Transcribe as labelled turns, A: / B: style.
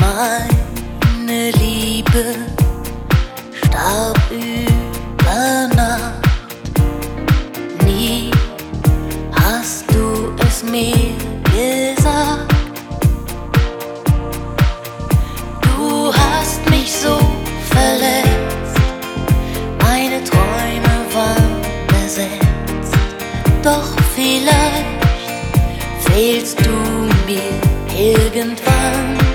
A: Meine Liebe starb über Nacht. Nie hast du es mir gesagt. Du hast mich so verletzt, meine Träume waren besetzt. Doch vielleicht fehlst du mir irgendwann.